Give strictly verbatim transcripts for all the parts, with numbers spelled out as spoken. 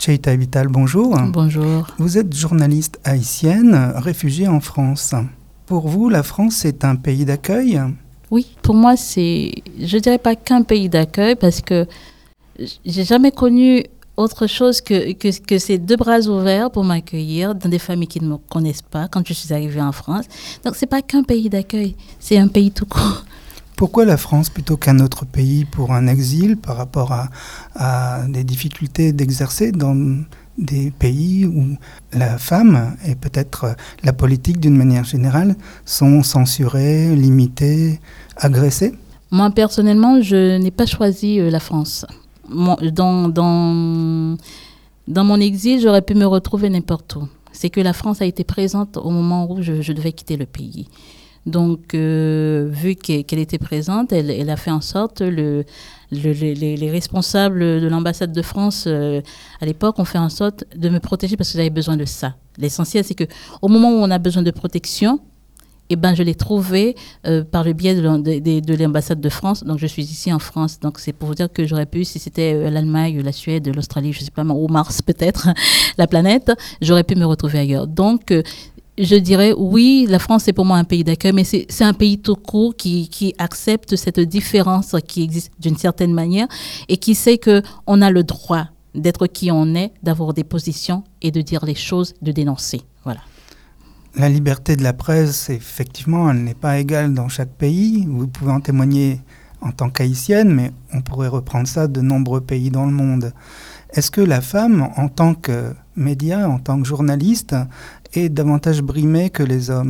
Cheita Vital, bonjour. Bonjour. Vous êtes journaliste haïtienne, réfugiée en France. Pour vous, la France est un pays d'accueil ? Oui, pour moi, c'est, je dirais pas qu'un pays d'accueil parce que j'ai jamais connu autre chose que, que, que ces deux bras ouverts pour m'accueillir dans des familles qui ne me connaissent pas quand je suis arrivée en France. Donc, c'est pas qu'un pays d'accueil, c'est un pays tout court. Pourquoi la France plutôt qu'un autre pays pour un exil par rapport à, à des difficultés d'exercer dans des pays où la femme et peut-être la politique d'une manière générale sont censurées, limitées, agressées ? Moi, personnellement, je n'ai pas choisi euh, la France. Mon, dans, dans, dans mon exil, j'aurais pu me retrouver n'importe où. C'est que la France a été présente au moment où je, je devais quitter le pays. Donc, euh, vu qu'elle, qu'elle était présente, elle, elle a fait en sorte, le, le, les, les responsables de l'ambassade de France euh, à l'époque ont fait en sorte de me protéger parce que j'avais besoin de ça. L'essentiel, c'est qu'au moment où on a besoin de protection, eh ben, je l'ai trouvé euh, par le biais de, de, de, de l'ambassade de France. Donc, je suis ici en France. Donc, c'est pour vous dire que j'aurais pu, si c'était euh, l'Allemagne, la Suède, l'Australie, je ne sais pas, ou Mars peut-être, la planète, j'aurais pu me retrouver ailleurs. Donc, euh, je dirais, oui, la France est pour moi un pays d'accueil, mais c'est, c'est un pays tout court qui, qui accepte cette différence qui existe d'une certaine manière et qui sait qu'on a le droit d'être qui on est, d'avoir des positions et de dire les choses, de dénoncer. Voilà. La liberté de la presse, effectivement, elle n'est pas égale dans chaque pays. Vous pouvez en témoigner en tant qu'haïtienne, mais on pourrait reprendre ça de nombreux pays dans le monde. Est-ce que la femme, en tant que média, en tant que journaliste, est davantage brimée que les hommes ?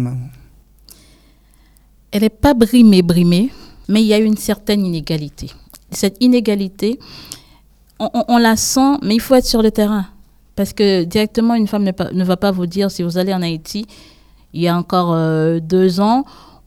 Elle n'est pas brimée, brimée, mais il y a une certaine inégalité. Cette inégalité, on, on, on la sent, mais il faut être sur le terrain. Parce que directement, une femme ne, pas, ne va pas vous dire, si vous allez en Haïti, il y a encore euh, deux ans,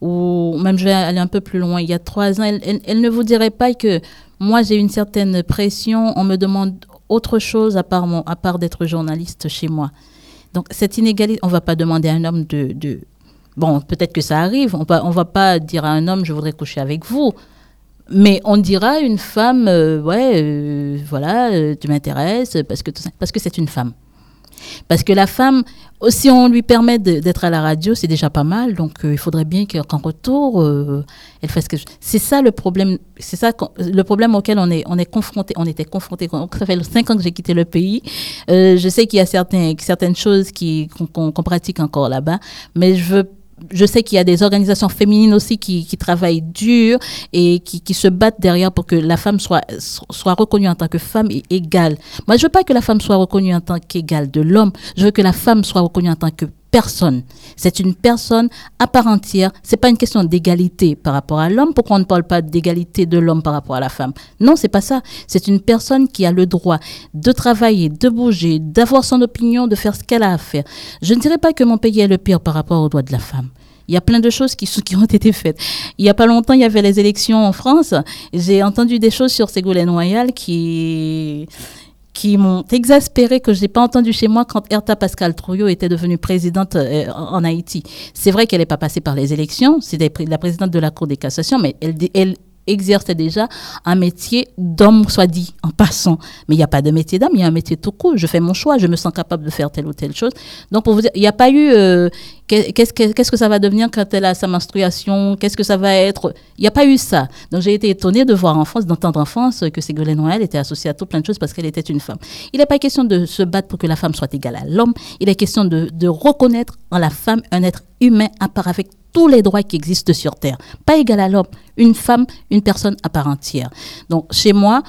ou même je vais aller un peu plus loin, il y a trois ans, elle, elle, elle ne vous dirait pas que moi, j'ai une certaine pression, on me demande autre chose à part, mon, à part d'être journaliste chez moi. Donc, cette inégalité, on ne va pas demander à un homme de... de bon, peut-être que ça arrive, on ne va pas dire à un homme, je voudrais coucher avec vous. Mais on dira à une femme, euh, ouais, euh, voilà, euh, tu m'intéresses, parce que, parce que c'est une femme. Parce que la femme, si on lui permet de, d'être à la radio, c'est déjà pas mal. Donc, euh, il faudrait bien qu'en retour, euh, elle fasse quelque chose. C'est ça le problème. C'est ça le problème auquel on est, on est confronté. On était confronté. Ça fait cinq ans que j'ai quitté le pays. Euh, je sais qu'il y a certains, certaines choses qui, qu'on, qu'on pratique encore là-bas, mais je veux Je sais qu'il y a des organisations féminines aussi qui, qui travaillent dur et qui, qui se battent derrière pour que la femme soit, soit reconnue en tant que femme et égale. Moi, je veux pas que la femme soit reconnue en tant qu'égale de l'homme. Je veux que la femme soit reconnue en tant que personne. C'est une personne à part entière. C'est pas une question d'égalité par rapport à l'homme. Pourquoi on ne parle pas d'égalité de l'homme par rapport à la femme? Non, c'est pas ça. C'est une personne qui a le droit de travailler, de bouger, d'avoir son opinion, de faire ce qu'elle a à faire. Je ne dirais pas que mon pays est le pire par rapport aux droits de la femme. Il y a plein de choses qui, qui ont été faites. Il n'y a pas longtemps, il y avait les élections en France. J'ai entendu des choses sur Ségolène Royal qui... qui m'ont exaspérée, que je n'ai pas entendu chez moi quand Herta Pascal Trouillot était devenue présidente euh, en Haïti. C'est vrai qu'elle n'est pas passée par les élections, c'est la présidente de la Cour des cassations, mais elle, elle exerçait déjà un métier d'homme, soit dit, en passant. Mais il n'y a pas de métier d'homme, il y a un métier tout court. Je fais mon choix, je me sens capable de faire telle ou telle chose. Donc, pour vous dire, il n'y a pas eu... Euh, qu'est-ce, que, qu'est-ce que ça va devenir quand elle a sa menstruation? Qu'est-ce que ça va être? Il n'y a pas eu ça. Donc, j'ai été étonnée de voir en France, d'entendre en France que Ségolène Royal était associée à tout plein de choses parce qu'elle était une femme. Il n'est pas question de se battre pour que la femme soit égale à l'homme. Il est question de, de reconnaître en la femme un être humain à part avec tous les droits qui existent sur Terre. Pas égal à l'homme. Une femme, une personne à part entière. Donc, chez moi,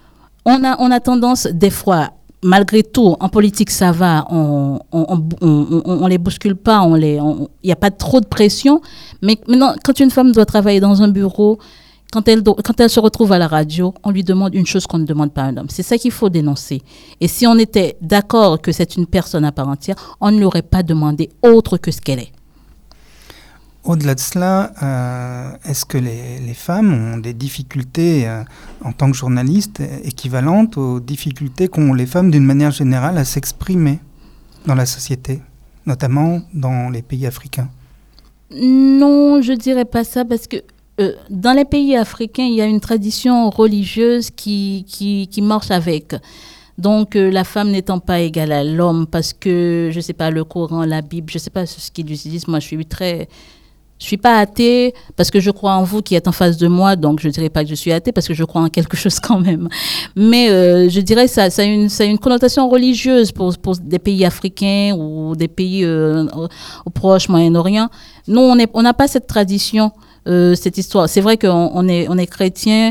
on a, on a tendance, des fois, malgré tout, en politique, ça va, on on, on, on, on les bouscule pas, on les, il n'y a pas trop de pression. Mais maintenant, quand une femme doit travailler dans un bureau, quand elle, do, quand elle se retrouve à la radio, on lui demande une chose qu'on ne demande pas à un homme. C'est ça qu'il faut dénoncer. Et si on était d'accord que c'est une personne à part entière, on ne l'aurait pas demandé autre que ce qu'elle est. Au-delà de cela, euh, est-ce que les, les femmes ont des difficultés euh, en tant que journalistes équivalentes aux difficultés qu'ont les femmes d'une manière générale à s'exprimer dans la société, notamment dans les pays africains? Non, je dirais pas ça parce que euh, dans les pays africains, il y a une tradition religieuse qui, qui, qui marche avec. Donc, euh, la femme n'étant pas égale à l'homme, parce que, je ne sais pas, le Coran, la Bible, je ne sais pas ce qu'ils utilisent. Moi, je suis très... Je ne suis pas athée parce que je crois en vous qui êtes en face de moi, donc je ne dirais pas que je suis athée parce que je crois en quelque chose quand même. Mais euh, je dirais que ça, ça, a une, ça a une connotation religieuse pour, pour des pays africains ou des pays euh, au, au Proche, Moyen-Orient. Nous, on n'a on pas cette tradition, euh, cette histoire. C'est vrai qu'on on est, on est chrétien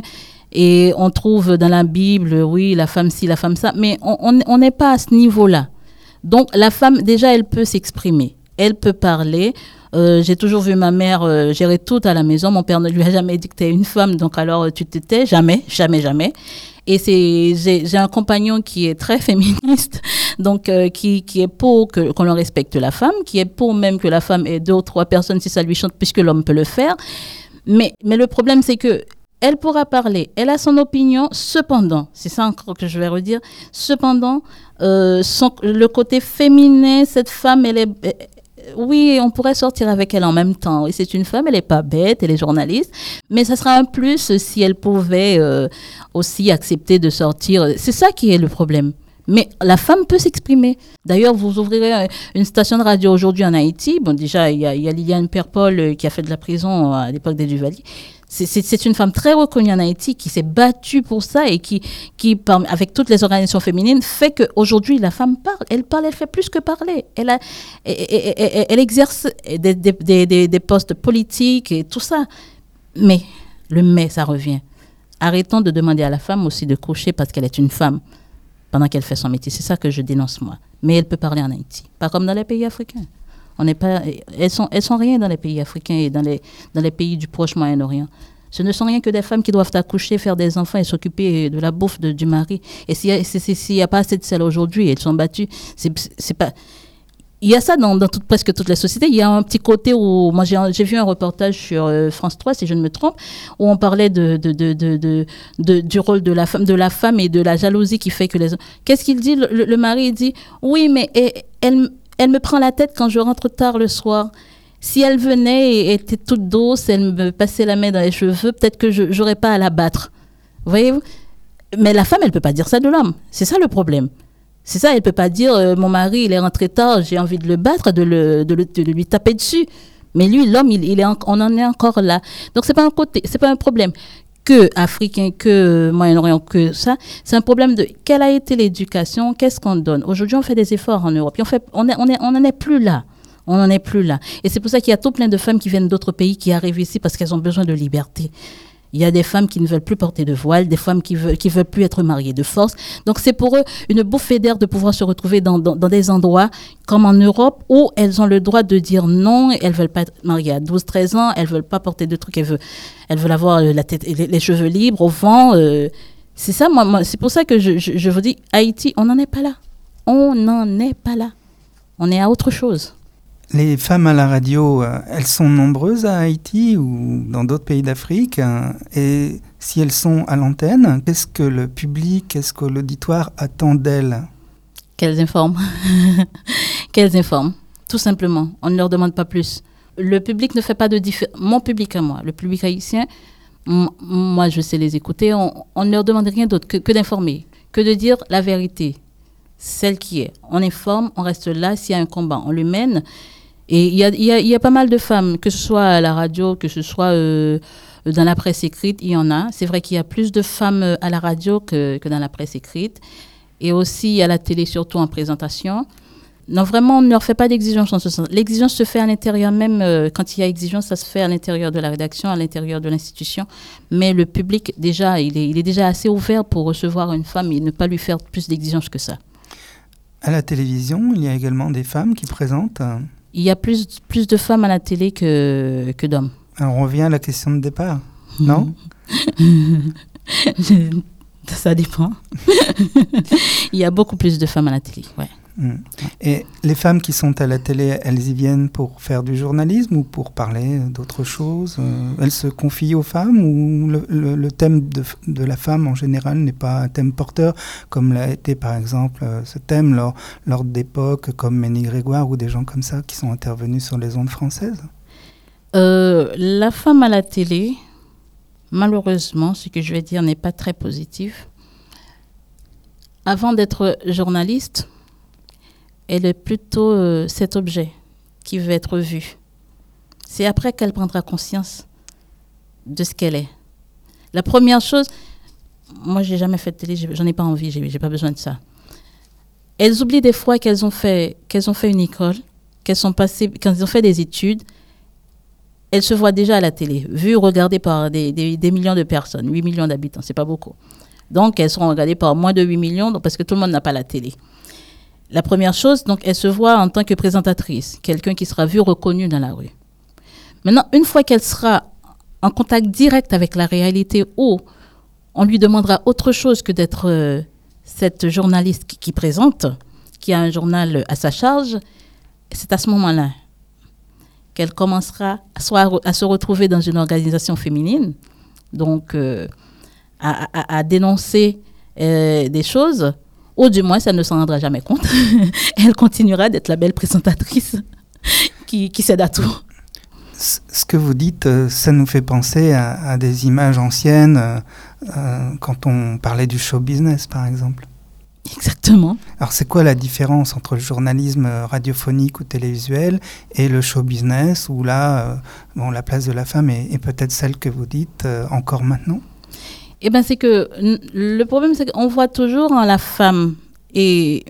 et on trouve dans la Bible, oui, la femme ci, la femme ça, mais on n'est pas à ce niveau-là. Donc la femme, déjà, elle peut s'exprimer, elle peut parler. Euh, j'ai toujours vu ma mère euh, gérer tout à la maison. Mon père ne lui a jamais dit que tu es une femme, donc alors euh, tu te tais. Jamais, jamais, jamais. Et c'est, j'ai, j'ai un compagnon qui est très féministe, donc euh, qui, qui est pour que, qu'on le respecte la femme, qui est pour même que la femme ait deux ou trois personnes si ça lui chante, puisque l'homme peut le faire. Mais, mais le problème, c'est que elle pourra parler, elle a son opinion, cependant, c'est ça encore que je vais redire, cependant, euh, son, le côté féminin, cette femme, elle est... Oui, on pourrait sortir avec elle en même temps. Oui, c'est une femme, elle n'est pas bête, elle est journaliste, mais ça sera un plus si elle pouvait euh, aussi accepter de sortir. C'est ça qui est le problème. Mais la femme peut s'exprimer. D'ailleurs, vous ouvrirez une station de radio aujourd'hui en Haïti. Bon, déjà, il y a, il y a Liliane Perpol qui a fait de la prison à l'époque des Duvalier. C'est, c'est, c'est une femme très reconnue en Haïti qui s'est battue pour ça et qui, qui avec toutes les organisations féminines, fait qu'aujourd'hui, la femme parle. Elle parle, elle fait plus que parler. Elle, a, elle, elle, elle, elle exerce des, des, des, des postes politiques et tout ça. Mais, le mais, ça revient. Arrêtons de demander à la femme aussi de coucher parce qu'elle est une femme pendant qu'elle fait son métier. C'est ça que je dénonce, moi. Mais elle peut parler en Haïti. Pas comme dans les pays africains. On n'est pas, elles sont, elles sont rien dans les pays africains et dans les, dans les pays du Proche Moyen-Orient. Ce ne sont rien que des femmes qui doivent accoucher, faire des enfants et s'occuper de la bouffe de, du mari. Et s'il n'y a pas assez de sel aujourd'hui, elles sont battues. C'est, c'est pas... Il y a ça dans, dans toute, presque toutes les sociétés. Il y a un petit côté où... Moi, j'ai, j'ai vu un reportage sur euh, France trois, si je ne me trompe, où on parlait de, de, de, de, de, de, du rôle de la, femme, de la femme et de la jalousie qui fait que les... Qu'est-ce qu'il dit? Le, le mari il dit, oui, mais et, elle... Elle me prend la tête quand je rentre tard le soir. Si elle venait et était toute douce, elle me passait la main dans les cheveux, peut-être que je n'aurais pas à la battre. Voyez-vous? Mais la femme, elle ne peut pas dire ça de l'homme. C'est ça le problème. C'est ça, elle ne peut pas dire euh, mon mari, il est rentré tard, j'ai envie de le battre, de, le, de, le, de lui taper dessus. Mais lui, l'homme, il, il est en, on en est encore là. Donc, ce n'est pas un côté, c'est pas un problème que africain, que Moyen-Orient, que ça. C'est un problème de quelle a été l'éducation, qu'est-ce qu'on donne. Aujourd'hui, on fait des efforts en Europe. Et on fait, on est, on est, on n'en est plus là. On n'en est plus là. Et c'est pour ça qu'il y a tout plein de femmes qui viennent d'autres pays, qui arrivent ici parce qu'elles ont besoin de liberté. Il y a des femmes qui ne veulent plus porter de voile, des femmes qui veulent, qui veulent plus être mariées de force. Donc, c'est pour eux une bouffée d'air de pouvoir se retrouver dans, dans, dans des endroits comme en Europe où elles ont le droit de dire non. Elles veulent pas être mariées à douze, treize ans. Elles veulent pas porter de trucs. Elles veulent, elles veulent avoir la tête, les, les cheveux libres au vent. Euh, c'est ça, moi, moi, c'est pour ça que je, je, je vous dis, Haïti, on n'en est pas là. On n'en est pas là. On est à autre chose. Les femmes à la radio, euh, elles sont nombreuses à Haïti ou dans d'autres pays d'Afrique. Hein, et si elles sont à l'antenne, qu'est-ce que le public, qu'est-ce que l'auditoire attend d'elles? Qu'elles informent. Qu'elles informent, tout simplement. On ne leur demande pas plus. Le public ne fait pas de différence. Mon public à moi, le public haïtien, m- moi je sais les écouter. On, on ne leur demande rien d'autre que, que d'informer, que de dire la vérité, celle qui est. On informe, on reste là. S'il y a un combat, on le mène. Et il y a, y, a, y a pas mal de femmes, que ce soit à la radio, que ce soit euh, dans la presse écrite, il y en a. C'est vrai qu'il y a plus de femmes à la radio que, que dans la presse écrite. Et aussi à la télé, surtout en présentation. Non, vraiment, on ne leur fait pas d'exigence en ce sens. L'exigence se fait à l'intérieur même. Euh, quand il y a exigence, ça se fait à l'intérieur de la rédaction, à l'intérieur de l'institution. Mais le public, déjà, il est, il est déjà assez ouvert pour recevoir une femme et ne pas lui faire plus d'exigences que ça. À la télévision, il y a également des femmes qui présentent. Il y a plus, plus de femmes à la télé que, que d'hommes. Alors, on revient à la question de départ, non? Ça dépend. Il y a beaucoup plus de femmes à la télé, ouais. Mmh. Et les femmes qui sont à la télé, elles y viennent pour faire du journalisme ou pour parler d'autres choses? Elles se confient aux femmes ou le, le, le thème de, de la femme en général n'est pas un thème porteur comme l'a été par exemple ce thème lors, lors d'époques comme Ménie Grégoire ou des gens comme ça qui sont intervenus sur les ondes françaises? euh, La femme à la télé, malheureusement, ce que je vais dire n'est pas très positif. avant d'être journaliste, elle est plutôt euh, cet objet qui veut être vu. C'est après qu'elle prendra conscience de ce qu'elle est. La première chose, moi, j'ai jamais fait de télé, j'en ai pas envie, j'ai, j'ai pas besoin de ça. Elles oublient des fois qu'elles ont fait, qu'elles ont fait une école, qu'elles sont passées, qu'elles ont fait des études. Elles se voient déjà à la télé, vues, regardées par des, des, des millions de personnes, huit millions d'habitants, c'est pas beaucoup. Donc, elles seront regardées par moins de huit millions, donc, parce que tout le monde n'a pas la télé. La première chose, donc, elles se voient en tant que présentatrice, quelqu'un qui sera vu, reconnu dans la rue. Maintenant, une fois qu'elle sera en contact direct avec la réalité, où on lui demandera autre chose que d'être euh, cette journaliste qui, qui présente, qui a un journal à sa charge, c'est à ce moment-là qu'elle commencera soit à, à se retrouver dans une organisation féminine, donc euh, à, à, à dénoncer euh, des choses, ou du moins, ça ne s'en rendra jamais compte. Elle continuera d'être la belle présentatrice qui, qui cède à tout. Ce que vous dites, ça nous fait penser à, à des images anciennes, euh, quand on parlait du show business, par exemple. Exactement. Alors, c'est quoi la différence entre le journalisme radiophonique ou télévisuel et le show business, où là, euh, bon, la place de la femme est, est peut-être celle que vous dites euh, encore maintenant? Eh bien, c'est que le problème, c'est qu'on voit toujours en la femme. Et,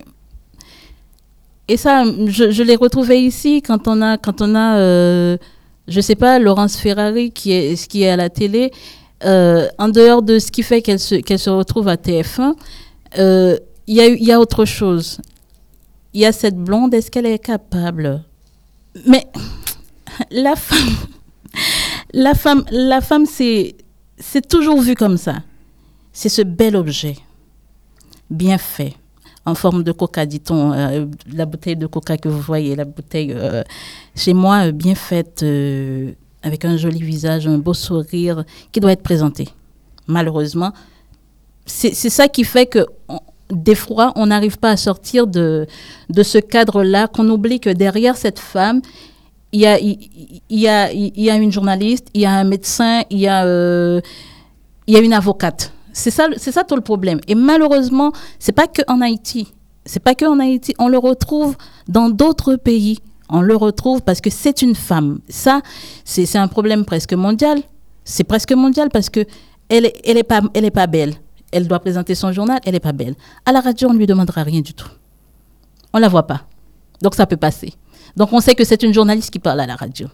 et ça, je, je l'ai retrouvé ici quand on a, quand on a euh, je ne sais pas, Laurence Ferrari qui est, qui est à la télé, euh, en dehors de ce qui fait qu'elle se, qu'elle se retrouve à T F un, euh, il y a, y a autre chose. Il y a cette blonde, est-ce qu'elle est capable? Mais la femme, la femme, la femme, c'est, c'est toujours vu comme ça. C'est ce bel objet, bien fait, en forme de coca, dit-on. Euh, la bouteille de coca que vous voyez, la bouteille, euh, chez moi, euh, bien faite, euh, avec un joli visage, un beau sourire, qui doit être présenté. Malheureusement, c'est, c'est ça qui fait que... On, des fois, on n'arrive pas à sortir de, de ce cadre-là, qu'on oublie que derrière cette femme, il y a, il, il y a, il y a une journaliste, il y a un médecin, il y a, euh, il y a une avocate. C'est ça, c'est ça tout le problème. Et malheureusement, c'est pas que en Haïti. C'est pas que en Haïti. On le retrouve dans d'autres pays. On le retrouve parce que c'est une femme. Ça, c'est, c'est un problème presque mondial. C'est presque mondial parce que elle, elle est pas, elle est pas belle. Elle doit présenter son journal, elle n'est pas belle. À la radio, on ne lui demandera rien du tout. On ne la voit pas. Donc, ça peut passer. Donc, on sait que c'est une journaliste qui parle à la radio.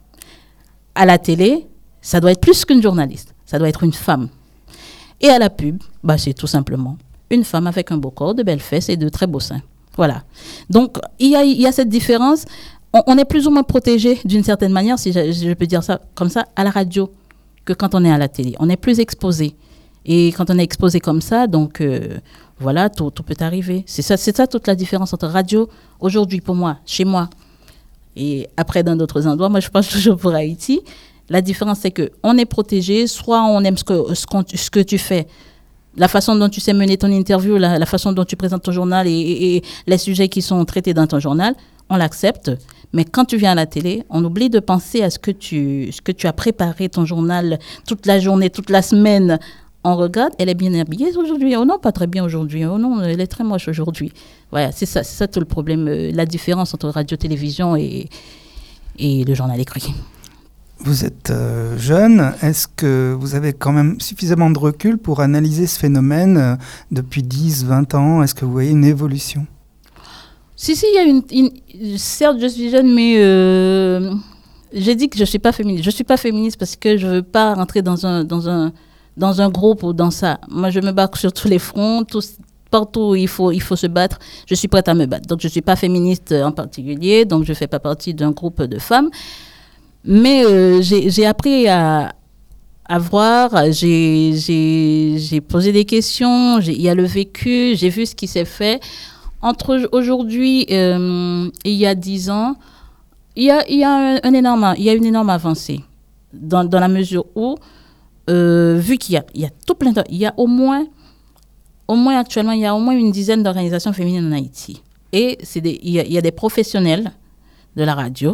À la télé, ça doit être plus qu'une journaliste. Ça doit être une femme. Et à la pub, bah, c'est tout simplement une femme avec un beau corps, de belles fesses et de très beaux seins. Voilà. Donc, il y a, il y a cette différence. On, on est plus ou moins protégé d'une certaine manière, si je, je peux dire ça comme ça, à la radio, que quand on est à la télé. On est plus exposé. Et quand on est exposé comme ça, donc euh, voilà, tout, tout peut arriver. C'est ça, c'est ça toute la différence entre radio, aujourd'hui pour moi, chez moi, et après dans d'autres endroits. Moi, je pense toujours pour Haïti. La différence, c'est qu'on est protégé, soit on aime ce que, ce, qu'on, ce que tu fais, la façon dont tu sais mener ton interview, la, la façon dont tu présentes ton journal et, et, et les sujets qui sont traités dans ton journal, on l'accepte. Mais quand tu viens à la télé, on oublie de penser à ce que tu, ce que tu as préparé ton journal toute la journée, toute la semaine. On regarde, elle est bien habillée aujourd'hui. Oh non, pas très bien aujourd'hui. Oh non, elle est très moche aujourd'hui. Voilà, c'est ça, c'est ça tout le problème, euh, la différence entre radio-télévision et, et le journal écrit. Vous êtes euh, jeune. Est-ce que vous avez quand même suffisamment de recul pour analyser ce phénomène euh, depuis dix, vingt ans? Est-ce que vous voyez une évolution? Si, si, il y a une, une... Certes, je suis jeune, mais euh, j'ai dit que je ne suis pas féministe. Je ne suis pas féministe parce que je ne veux pas rentrer dans un... Dans un dans un groupe ou dans ça. Moi, je me bats sur tous les fronts, tous, partout où il faut, il faut se battre, je suis prête à me battre. Donc, je ne suis pas féministe en particulier, donc je ne fais pas partie d'un groupe de femmes. Mais euh, j'ai, j'ai appris à, à voir, j'ai, j'ai, j'ai posé des questions, j'ai, il y a le vécu, j'ai vu ce qui s'est fait. Entre aujourd'hui euh, et il y a dix ans, il y a, il y a, un, un énorme, il y a une énorme avancée dans, dans la mesure où Euh, vu qu'il y a, il y a tout plein de... Il y a au moins, au moins actuellement, il y a au moins une dizaine d'organisations féminines en Haïti. Et c'est des, il, y a, il y a des professionnels de la radio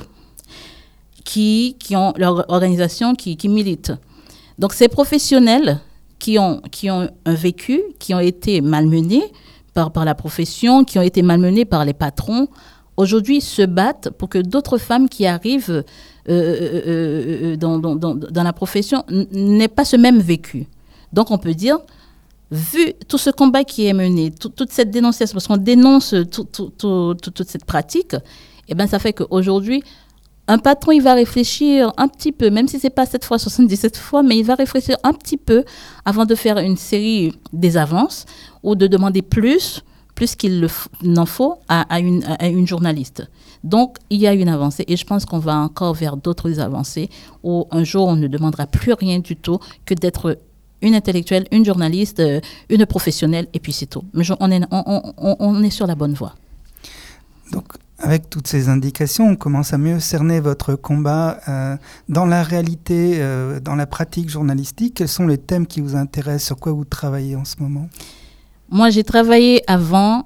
qui, qui ont leur organisation, qui, qui militent. Donc, ces professionnels qui ont, qui ont un vécu, qui ont été malmenés par, par la profession, qui ont été malmenées par les patrons, aujourd'hui se battent pour que d'autres femmes qui arrivent euh, euh, euh, dans, dans, dans, dans la profession n- n'aient pas ce même vécu. Donc on peut dire, vu tout ce combat qui est mené, tout, toute cette dénonciation, parce qu'on dénonce tout, tout, tout, tout, toute cette pratique, eh ben, ça fait qu'aujourd'hui, un patron, il va réfléchir un petit peu, même si ce n'est pas sept fois, soixante-dix-sept fois, mais il va réfléchir un petit peu avant de faire une série des avances ou de demander plus, plus qu'il le f- n'en faut à, à, une, à une journaliste. Donc, il y a une avancée et je pense qu'on va encore vers d'autres avancées où un jour, on ne demandera plus rien du tout que d'être une intellectuelle, une journaliste, euh, une professionnelle et puis c'est tout. Mais je, on, est, on, on, on est sur la bonne voie. Donc, avec toutes ces indications, on commence à mieux cerner votre combat euh, dans la réalité, euh, dans la pratique journalistique. Quels sont les thèmes qui vous intéressent? Sur quoi vous travaillez en ce moment? Moi, j'ai travaillé avant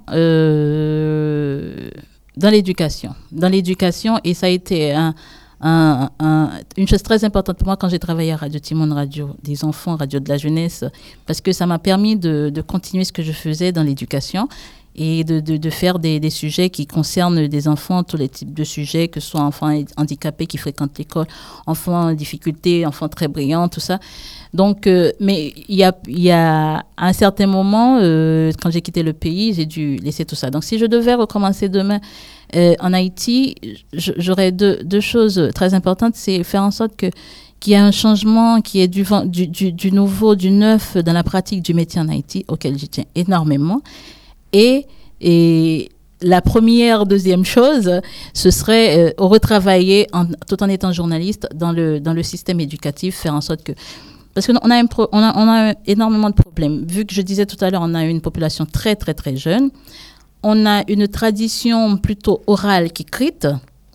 euh, dans l'éducation. Dans l'éducation, et ça a été un, un, un, une chose très importante pour moi quand j'ai travaillé à Radio Timone, Radio des enfants, Radio de la jeunesse, parce que ça m'a permis de, de continuer ce que je faisais dans l'éducation et de, de, de faire des, des sujets qui concernent des enfants, tous les types de sujets, que ce soit enfants handicapés qui fréquentent l'école, enfants en difficulté, enfants très brillants, tout ça. Donc, euh, mais il y a, y a à un certain moment, euh, quand j'ai quitté le pays, j'ai dû laisser tout ça. Donc, si je devais recommencer demain euh, en Haïti, j'aurais deux, deux choses très importantes. C'est faire en sorte que qu'il y ait un changement, qu'il y ait du, du, du, du nouveau, du neuf dans la pratique du métier en Haïti, auquel j'y tiens énormément. Et, et la première, deuxième chose, ce serait euh, retravailler, en, tout en étant journaliste, dans le, dans le système éducatif, faire en sorte que... Parce qu'on a, un pro, on a, on a énormément de problèmes. Vu que je disais tout à l'heure, on a une population très, très, très jeune. On a une tradition plutôt orale qu'écrite.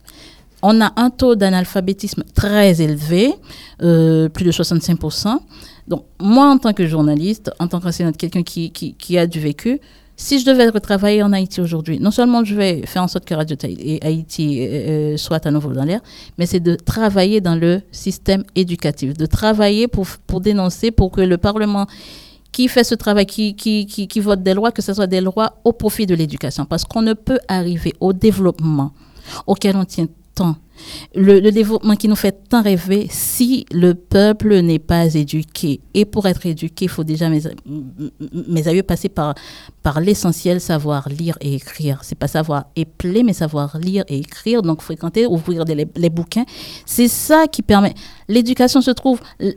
On a un taux d'analphabétisme très élevé, euh, plus de soixante-cinq pour cent. Donc, moi, en tant que journaliste, en tant qu'enseignante, quelqu'un qui, qui, qui a du vécu, si je devais retravailler en Haïti aujourd'hui, non seulement je vais faire en sorte que Radio Haïti euh, soit à nouveau dans l'air, mais c'est de travailler dans le système éducatif, de travailler pour, pour dénoncer, pour que le Parlement qui fait ce travail, qui, qui, qui, qui vote des lois, que ce soit des lois au profit de l'éducation. Parce qu'on ne peut arriver au développement auquel on tient tant, le, le développement qui nous fait tant rêver, si le peuple n'est pas éduqué. Et pour être éduqué, il faut déjà, mes, mes aïeux, passer par, par l'essentiel, savoir lire et écrire. C'est pas savoir épeler, mais savoir lire et écrire. Donc, fréquenter, ouvrir des, les, les bouquins. C'est ça qui permet... L'éducation se trouve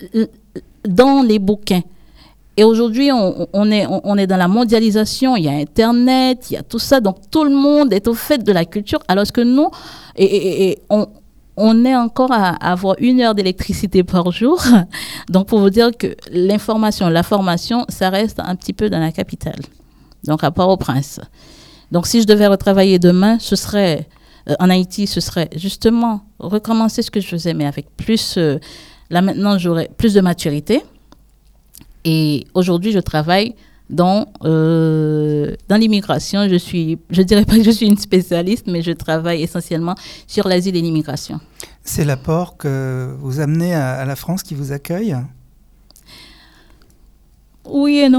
dans les bouquins. Et aujourd'hui, on, on, est, on, on est dans la mondialisation, il y a Internet, il y a tout ça, donc tout le monde est au fait de la culture, alors que nous, et, et, et on, on est encore à avoir une heure d'électricité par jour. Donc, pour vous dire que l'information, la formation, ça reste un petit peu dans la capitale, donc à Port-au-Prince. Donc, si je devais retravailler demain, ce serait, euh, en Haïti, ce serait justement recommencer ce que je faisais, mais avec plus, euh, là maintenant, j'aurais plus de maturité. Et aujourd'hui, je travaille dans, euh, dans l'immigration. Je suis, je dirais pas que je suis une spécialiste, mais je travaille essentiellement sur l'asile et l'immigration. C'est l'apport que vous amenez à, à la France qui vous accueille? Oui et non.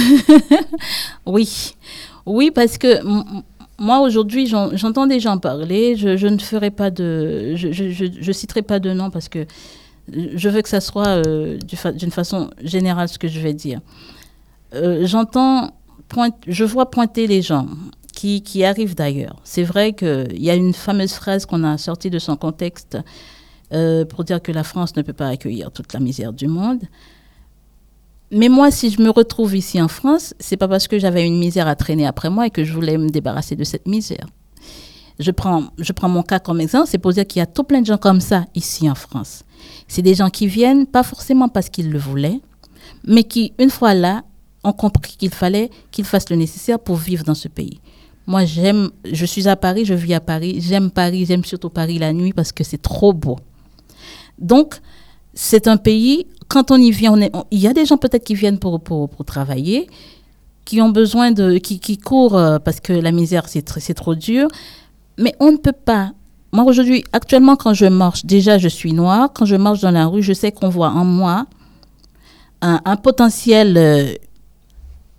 Oui. Oui, parce que m- moi, aujourd'hui, j'en, j'entends des gens parler. Je, je ne ferai pas de... Je, je, je, je citerai pas de nom parce que je veux que ça soit euh, du fa- d'une façon générale ce que je vais dire. Euh, j'entends, pointe, je vois pointer les gens qui, qui arrivent d'ailleurs. C'est vrai qu'il y a une fameuse phrase qu'on a sortie de son contexte euh, pour dire que la France ne peut pas accueillir toute la misère du monde. Mais moi, si je me retrouve ici en France, c'est pas parce que j'avais une misère à traîner après moi et que je voulais me débarrasser de cette misère. Je prends, je prends mon cas comme exemple, c'est pour dire qu'il y a tout plein de gens comme ça ici en France. C'est des gens qui viennent, pas forcément parce qu'ils le voulaient, mais qui, une fois là, ont compris qu'il fallait qu'ils fassent le nécessaire pour vivre dans ce pays. Moi, j'aime, je suis à Paris, je vis à Paris, j'aime Paris, j'aime surtout Paris la nuit parce que c'est trop beau. Donc, c'est un pays, quand on y vient, on est, on, il y a des gens peut-être qui viennent pour, pour, pour travailler, qui ont besoin de, qui, qui courent parce que la misère, c'est, tr- c'est trop dur. Mais on ne peut pas. Moi, aujourd'hui, actuellement, quand je marche, déjà, je suis noire. Quand je marche dans la rue, je sais qu'on voit en moi un, un potentiel euh,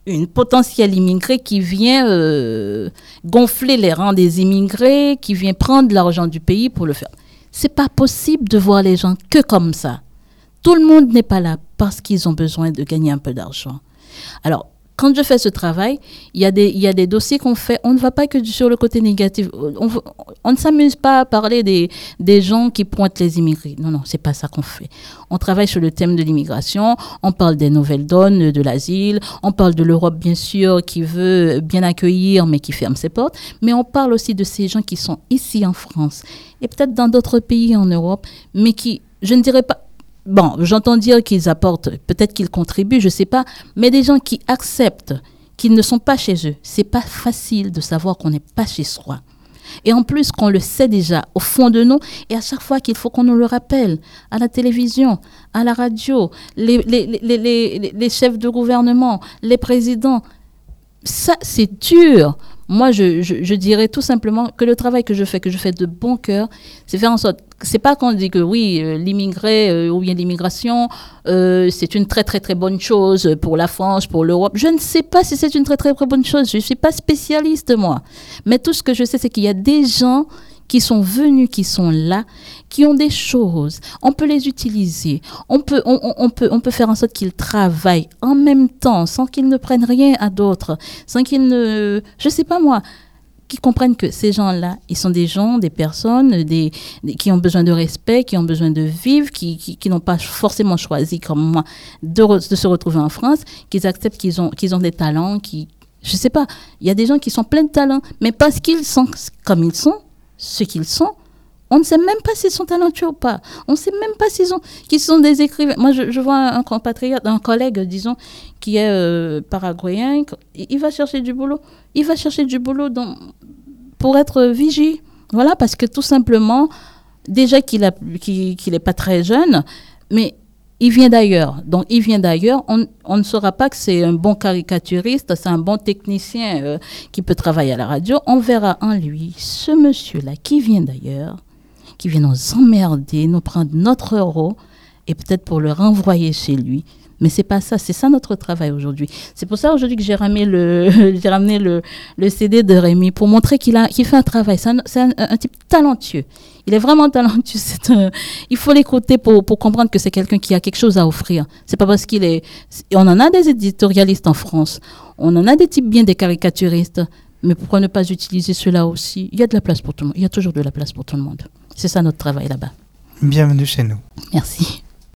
une potentielle immigrée qui vient euh, gonfler les rangs des immigrés, qui vient prendre l'argent du pays pour le faire. C'est pas possible de voir les gens que comme ça. Tout le monde n'est pas là parce qu'ils ont besoin de gagner un peu d'argent. Alors, quand je fais ce travail, il y a des, il y a des dossiers qu'on fait. On ne va pas que sur le côté négatif. On, on ne s'amuse pas à parler des, des gens qui pointent les immigrés. Non, non, c'est pas ça qu'on fait. On travaille sur le thème de l'immigration. On parle des nouvelles donnes, de l'asile. On parle de l'Europe, bien sûr, qui veut bien accueillir, mais qui ferme ses portes. Mais on parle aussi de ces gens qui sont ici en France et peut-être dans d'autres pays en Europe, mais qui, je ne dirais pas, bon, j'entends dire qu'ils apportent, peut-être qu'ils contribuent, je ne sais pas, mais des gens qui acceptent qu'ils ne sont pas chez eux. Ce n'est pas facile de savoir qu'on n'est pas chez soi. Et en plus, qu'on le sait déjà au fond de nous, et à chaque fois qu'il faut qu'on nous le rappelle, à la télévision, à la radio, les, les, les, les, les chefs de gouvernement, les présidents, ça, c'est dur. Moi, je, je, je dirais tout simplement que le travail que je fais, que je fais de bon cœur, c'est faire en sorte, c'est pas qu'on dit que oui, euh, l'immigré euh, ou bien l'immigration, euh, c'est une très très très bonne chose pour la France, pour l'Europe. Je ne sais pas si c'est une très très très bonne chose. Je suis pas spécialiste, moi. Mais tout ce que je sais, c'est qu'il y a des gens qui sont venus, qui sont là, qui ont des choses. On peut les utiliser. On peut, on, on, on peut, on peut faire en sorte qu'ils travaillent en même temps, sans qu'ils ne prennent rien à d'autres, sans qu'ils ne, je sais pas moi, qui comprennent que ces gens-là, ils sont des gens, des personnes, des, des qui ont besoin de respect, qui ont besoin de vivre, qui, qui, qui n'ont pas forcément choisi, comme moi, de, re, de se retrouver en France, qu'ils acceptent qu'ils ont, qu'ils ont des talents, qui, je sais pas, il y a des gens qui sont pleins de talents, mais parce qu'ils sont comme ils sont, ce qu'ils sont, on ne sait même pas s'ils sont talentueux ou pas. On ne sait même pas s'ils ont, qu'ils sont des écrivains. Moi, je, je vois un compatriote, un collègue, disons, qui est euh, paraguayen. Il va chercher du boulot. Il va chercher du boulot dans, pour être vigie. Voilà, parce que tout simplement, déjà qu'il a, qu'il, qu'il n'est pas très jeune, mais il vient d'ailleurs. Donc, il vient d'ailleurs. On, on ne saura pas que c'est un bon caricaturiste, c'est un bon technicien euh, qui peut travailler à la radio. On verra en lui ce monsieur-là qui vient d'ailleurs, qui vient nous emmerder, nous prendre notre euro et peut-être pour le renvoyer chez lui. Mais c'est pas ça, c'est ça notre travail aujourd'hui. C'est pour ça aujourd'hui que j'ai ramené le, j'ai ramené le, le C D de Rémi pour montrer qu'il a, qu'il fait un travail. C'est un, c'est un, un type talentueux. Il est vraiment talentueux. C'est un, il faut l'écouter pour, pour comprendre que c'est quelqu'un qui a quelque chose à offrir. C'est pas parce qu'il est, on en a des éditorialistes en France. On en a des types bien des caricaturistes. Mais pourquoi ne pas utiliser ceux-là aussi? Il y a de la place pour tout le monde. Il y a toujours de la place pour tout le monde. C'est ça notre travail là-bas. Bienvenue chez nous. Merci.